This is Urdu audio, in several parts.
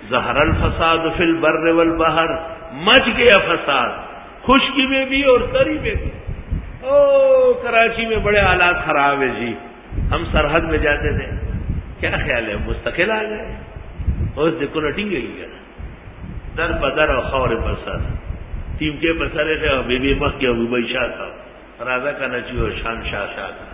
ظہر الفساد فی البر والبحر، مچ گیا فساد خشکی میں بھی اور تری میں بھی۔ کراچی میں بڑے حالات خراب ہے جی، ہم سرحد میں جاتے تھے، کیا خیال ہے مستقل آ گئے اس دیکھو نٹی گئی گیا در بدر اور خور بسر ٹیم کے بسرے تھے اور بی بی مخ کے ابو بھائی شاہ صاحب راضا کا نچی اور شان شاہ کا۔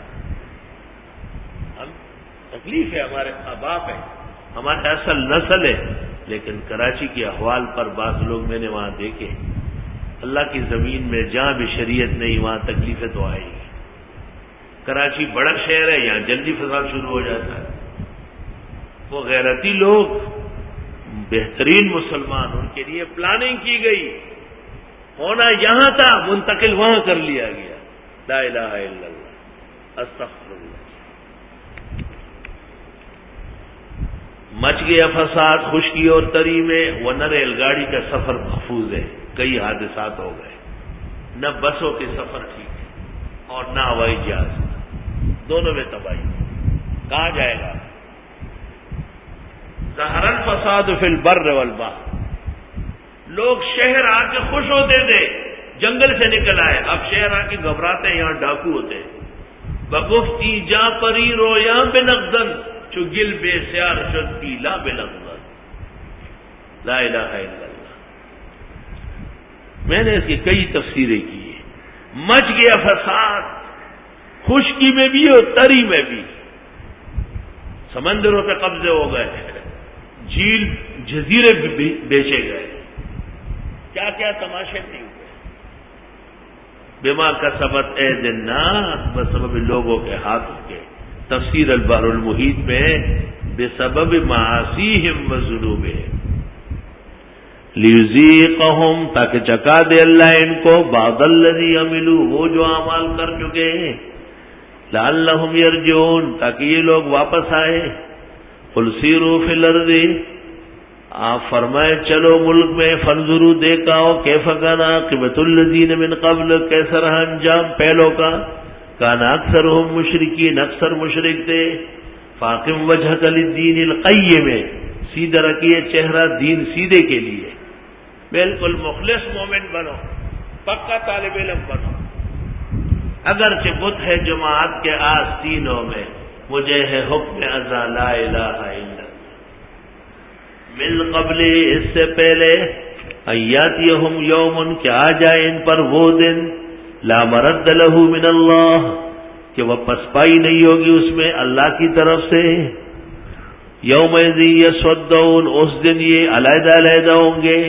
ہم تکلیف ہے، ہمارے باپ ہے، ہمارے اصل نسل ہے، لیکن کراچی کے احوال پر بعض لوگ میں نے وہاں دیکھے، اللہ کی زمین میں جہاں بھی شریعت نہیں وہاں تکلیفیں تو آئے گی۔ کراچی بڑا شہر ہے، یہاں جلدی فساد شروع ہو جاتا ہے۔ وہ غیرتی لوگ بہترین مسلمان، ان کے لیے پلاننگ کی گئی، ہونا یہاں تھا منتقل وہاں کر لیا گیا۔ لا الہ الا اللہ، استغفر اللہ۔ مچ گیا فساد خشکی اور تری میں، ورنہ ریل گاڑی کا سفر محفوظ ہے، کئی حادثات ہو گئے، نہ بسوں کے سفر ٹھیک ہے اور نہ ہوائی جہاز، دونوں میں تباہی۔ کہاں جائے گا؟ ظہر الفساد فی البر والبحر، لوگ شہر آ کے خوش ہوتے تھے جنگل سے نکل آئے، اب شہر آ کے گھبراتے ہیں یہاں ڈاکو ہوتے ہیں۔ بگفتی جا پری رویاں بے نقدن، چو گل بے سیار شد پیلا بے لغزن۔ لا الہ الا اللہ۔ میں نے اس کی کئی تفسیریں کی ہیں۔ مچ گیا فساد خشکی میں بھی اور تری میں بھی، سمندروں پہ قبضے ہو گئے، جھیل جزیرے بیچے گئے، کیا کیا تماشے نہیں ہوئے۔ بما کسبت اید الناس، بسبب لوگوں کے ہاتھوں کے۔ تفسیر البحر المحیط میں بسبب معاصیہم وذنوبہم، لیذیقہم، تاکہ چکا دے اللہ ان کو بعض الذی عملوا، وہ جو اعمال کر چکے ہیں، لعلہم یرجعون، تاکہ یہ لوگ واپس آئے۔ قل سیروا فی الارض، آپ فرمائے چلو ملک میں، فانظروا دیکھا ہو کیف کان عاقبۃ الذین من قبل، کیسا رہا انجام پہلوں کا، کان اکثرهم مشرکین، اکثر مشرک تھے۔ فاقم وجہک للدین القیم، سیدھا رکھیے چہرہ دین سیدھے کے لیے، بالکل مخلص مومن بنو، پکا طالب علم بنو۔ اگرچہ بت ہے جماعت کے آستینوں میں، مجھے ہے حکم ازا لا الہ الا اللہ۔ من قبل، اس سے پہلے، ایاتیہم یوم، کہ آ جائے ان پر وہ دن، لا مرد لہ من اللہ، کہ وہ پسپائی نہیں ہوگی اس میں اللہ کی طرف سے۔ یومئذ یصدعون، اس دن یہ علیحدہ علیحدہ ہوں گے۔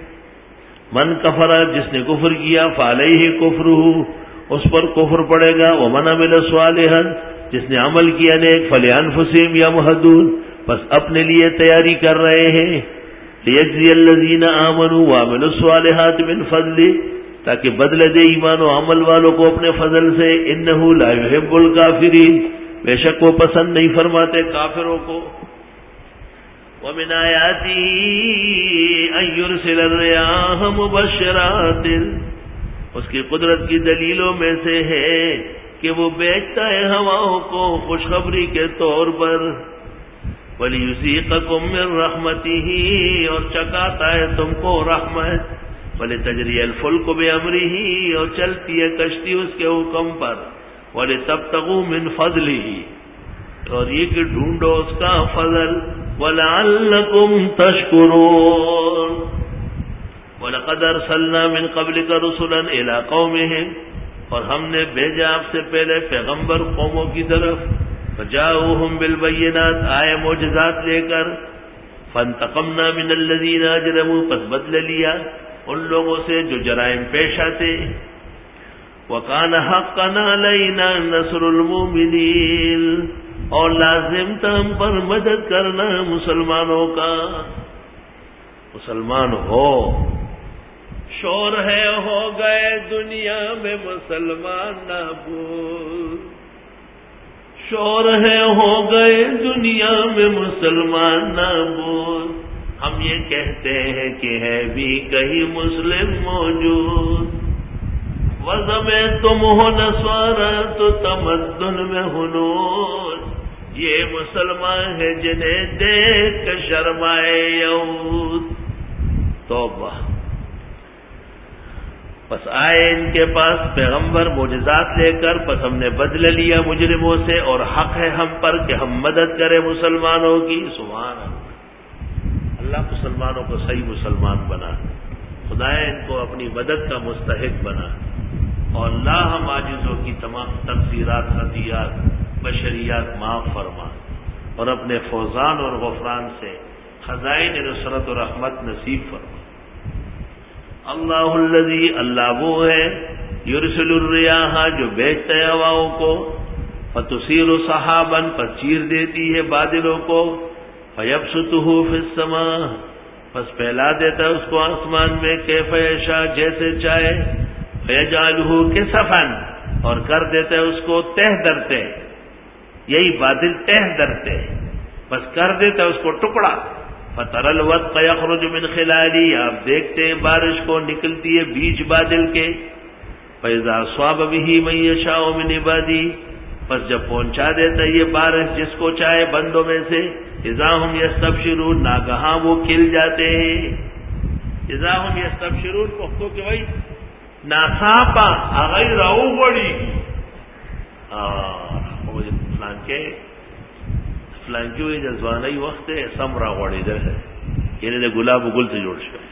من کفر، جس نے کفر کیا، فعلیہ کفرہ، اس پر کفر پڑے گا۔ ومن عمل صالحا، جس نے عمل کیا نیک، فلانفسہم یمہدون، بس اپنے لیے تیاری کر رہے ہیں۔ لیجزی الذین آمنوا وعملوا الصالحات من فضلہ، تاکہ بدلہ دے ایمان و عمل والوں کو اپنے فضل سے۔ انہ لا یحب الکافرین، بے شک وہ پسند نہیں فرماتے کافروں کو۔ ومن آیاتہ ان یرسل الریاح مبشرات، اس کی قدرت کی دلیلوں میں سے ہے کہ وہ بیچتا ہے ہواؤں کو خوشخبری کے طور پر۔ وَلِيُذِيقَكُم مِّن رَّحْمَتِهِ، اور چکاتا ہے تم کو رحمت۔ وَلِتَجْرِيَ الْفُلْكُ بِأَمْرِهِ، اور چلتی ہے کشتی اس کے حکم پر۔ وَلِتَبْتَغُوا مِن فَضْلِهِ، اور یہ کہ ڈھونڈو اس کا فضل۔ وَلَعَلَّكُمْ تَشْكُرُونَ، وَلَقَدْ أَرْسَلْنَا مِن قَبْلِكَ رُسُلًا إِلَىٰ قَوْمِهِمْ، اور ہم نے بھیجا آپ سے پہلے پیغمبر قوموں کی طرف۔ فجاؤہم بالبینات، آئے معجزات لے کر۔ فانتقمنا من الذین اجرموا، پس بدلہ لیا ان لوگوں سے جو جرائم پیش آتے۔ وکان حقا علینا نصر المؤمنین، اور لازم تھا ہم پر مدد کرنا مسلمانوں کا۔ مسلمان ہو، شور ہے ہو گئے دنیا میں مسلمان نابود، شور ہے ہو گئے دنیا میں مسلمان نابود۔ ہم یہ کہتے ہیں کہ ہے بھی کہیں مسلم موجود، وضع میں تم ہو نسوارا تو تمدن میں ہنود۔ یہ مسلمان ہے جنہیں دیکھ کر شرمائے یہود. توبہ. پس آئے ان کے پاس پیغمبر معجزات لے کر، پس ہم نے بدلہ لیا مجرموں سے، اور حق ہے ہم پر کہ ہم مدد کریں مسلمانوں کی. سبحان اللہ. اللہ مسلمانوں کو صحیح مسلمان بنا، خدایا ان کو اپنی مدد کا مستحق بنا، اور اللہ ہم عاجزوں کی تمام تقصیرات، خطیات، بشریات معاف فرما، اور اپنے فوزان اور غفران سے خزائن نصرت و رحمت نصیب فرما. اللہ الذی، اللہ وہ ہے، یرسل الریاح، جو بھیجتا ہے ہواؤں کو، فتصیر سحابا، پس چیر دیتی ہے بادلوں کو، فیبسطہ فی السماء، پس پھیلا دیتا ہے اس کو آسمان میں، کیف یشاء، جیسے چاہے، فیجعلہ کسفا، اور کر دیتا ہے اس کو تہ درتے. یہی بادل تہ درتے، بس کر دیتا ہے اس کو ٹکڑا. فتر الودق یخرج من خلالی، آپ دیکھتے ہیں بارش کو نکلتی ہے بیچ بادل کے. فاذا اصاب به من یشاء من عبادی، پس جب پہنچا دیتا ہے یہ بارش جس کو چاہے بندوں میں سے، اذا هم یستبشرون، ناگہاں وہ کھل جاتے ہیں. اذا هم یستبشرون پختو کہ بھائی ناصافا اغیر او بڑی فلان کی ہوئی جذبانہی وقت ہے سمرا غوڑی در ہے، یعنی دے گلاب و گل سے جوڑ شوئے.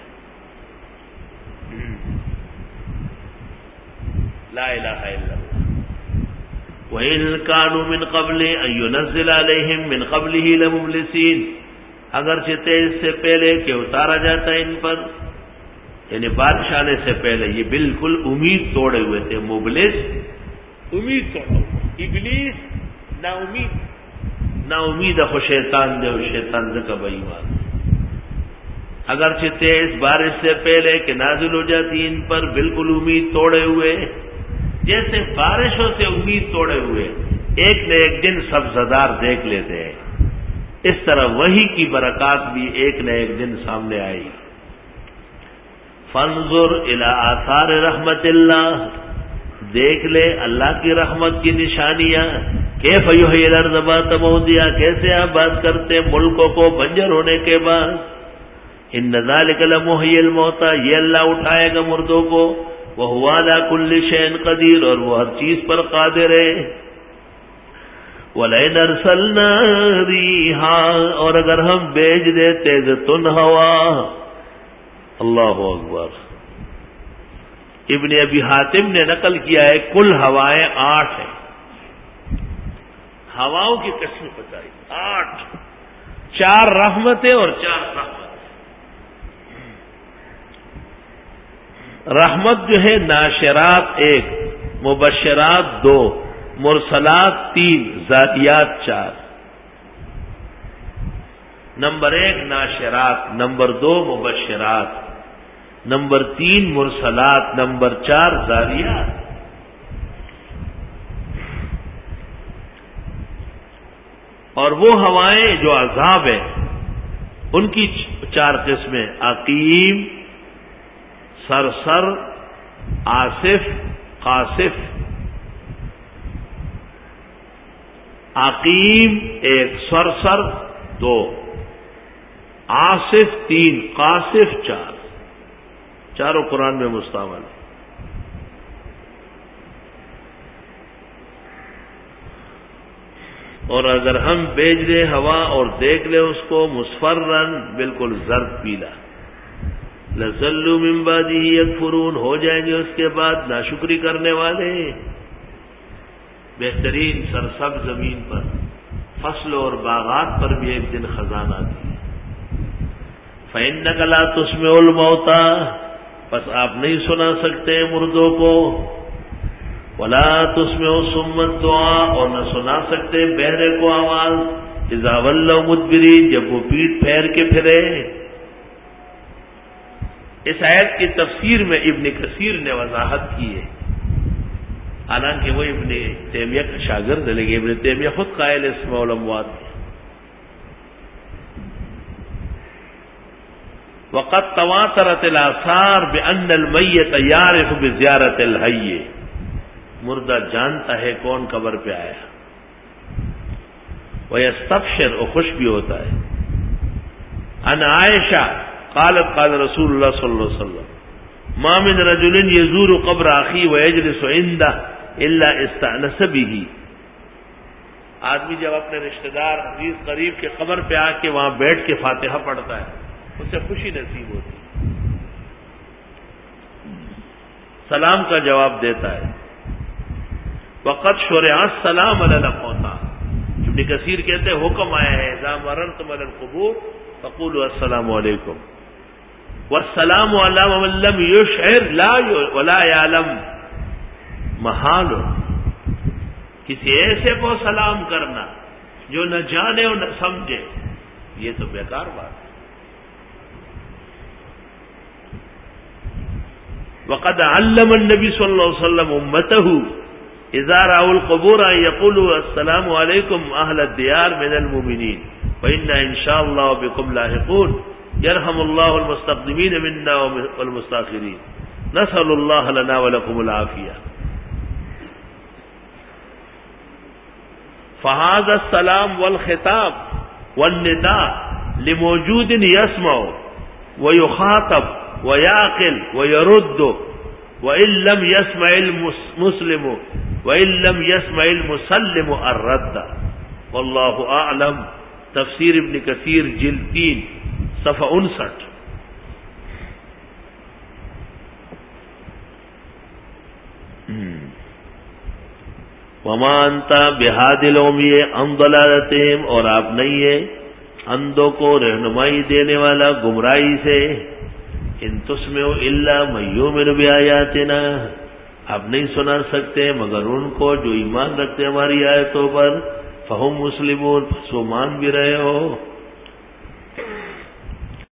لا الہ الا اللہ. وَإِن كَانُوا مِن قَبْلِ أَن يُنَزِّلَ عَلَيْهِم مِّن قَبْلِهِ لَمُبْلِسِينَ، اگرچہ اس سے پہلے کہ اتارا جاتا ہے ان پر، یعنی بارش آنے سے پہلے یہ بالکل امید توڑے ہوئے تھے. مبلس امید توڑا، ابلیس نا امید، نا امید خو شیطان دے، شیطان دے کا بےایمان. اگرچہ تیز بارش سے پہلے کہ نازل ہو جاتی ان پر، بالکل امید توڑے ہوئے، جیسے بارشوں سے امید توڑے ہوئے ایک نہ ایک دن سبزدار دیکھ لیتے ہیں، اس طرح وحی کی برکات بھی ایک نہ ایک دن سامنے آئی. فانظر الی آثار رحمت اللہ، دیکھ لے اللہ کی رحمت کی نشانیاں. کیف یحیی الارض بعد موتہا، کیسے آباد کرتے ملکوں کو بنجر ہونے کے بعد. ان ذلک لمحیی الموتى، یہ اللہ اٹھائے گا مردوں کو. وہو علی کل شیء قدیر، اور وہ ہر چیز پر قادر ہے. وَلَئِنْ أَرْسَلْنَا رِيحًا، اور اگر ہم بھیج دیتے تن ہوا. اللہ اکبر. ابن ابی حاتم نے نقل کیا ہے کل ہوائیں 8 ہیں. ہواؤں کی قسم بتائی 8، 4 رحمتیں اور 4 رحمت. رحمت جو ہے ناشرات 1، مبشرات 2، مرسلات 3، ذاتیات 4. نمبر 1 ناشرات، نمبر 2 مبشرات، نمبر 3 مرسلات، نمبر 4 ذاریات. اور وہ ہوائیں جو عذاب ہیں ان کی 4 قسمیں: عقیم، سرسر، آصف، قاصف. عقیم 1، سرسر 2، آصف 3، قاصف 4. چاروں قرآن میں مستعمل. اور اگر ہم بھیج دیں ہوا اور دیکھ لیں اس کو مصفرن، بالکل زرد پیلا. لَظَلُّوا مِن بَعْدِهِ يَكْفُرُونَ، ہو جائیں گے اس کے بعد ناشکری کرنے والے. بہترین سرسبز زمین پر، فصلوں اور باغات پر بھی ایک دن خزانہ آتی ہے. فَإِنَّكَ لَا تُسْمِعُ الْمَوْتَىٰ، پس آپ نہیں سنا سکتے مردوں کو. وَلَا تُسْمِعُ الصُّمَّ الدُّعَاء، اور نہ سنا سکتے بہرے کو آواز. اِذَا وَلَّوْا مُدْبِرِينَ، جب وہ پیٹ پھیر کے پھرے. اس آیت کی تفسیر میں ابن کثیر نے وضاحت کی ہے، حالانکہ وہ ابن تیمیہ کا شاگرد ہے، لیکن ابن تیمیہ خود قائل اسماء الاموات. وقد تواترت الآثار بأن المیت یعرف بزیارت الحی، مردہ جانتا ہے کون قبر پہ آیا. وَيَسْتَبْشِرُ اور خوش بھی ہوتا ہے. عن عائشہ قالت قال رسول اللہ صلی اللہ علیہ وسلم ما من رجل يزور قبر اخی ويجلس عنده الا استأنس به. آدمی جب اپنے رشتہ دار عزیز قریب کے قبر پہ آ کے وہاں بیٹھ کے فاتحہ پڑھتا ہے اسے خوشی نصیب ہوتی ہے، سلام کا جواب دیتا ہے. وقت شرع السلام علی الاقوام. ابن کثیر کہتے ہیں حکم آیا ہے اذا مررتم علی القبور فقولوا السلام علیکم والسلام علی من لم یشعر لا ولا یعلم. محال کسی ایسے کو سلام کرنا جو نہ جانے اور نہ سمجھے، یہ تو بیکار بات ہے. وقد علم النبی صلی اللہ علیہ وسلم امته اذا رأوا القبور ان يقولوا السلام علیکم اہل الدیار من المؤمنین وإنا ان شاء اللہ بكم لاحقون يرحم اللہ المستقدمین منا والمستاخرین نسأل اللہ لنا ولکم العافیہ. فهذا السلام والخطاب والنداء لموجود يسمع ويخاطب ويعقل ويرد وإن لم يسمع المسلم وإن لم يسمع المسلم الرد. والله أعلم. تفسیر ابن کثیر جلد 3 صفحہ 59. وما انت بہاد العمی عن ضلالتہم، اور آپ نہیں ہے اندھوں کو رہنمائی دینے والا گمراہی سے. ان تسمعوا الا من یؤمن بآیاتنا، آپ نہیں سنا سکتے مگر ان کو جو ایمان رکھتے ہماری آیتوں پر. فہم مسلمون، پس وہ مان بھی رہے ہو.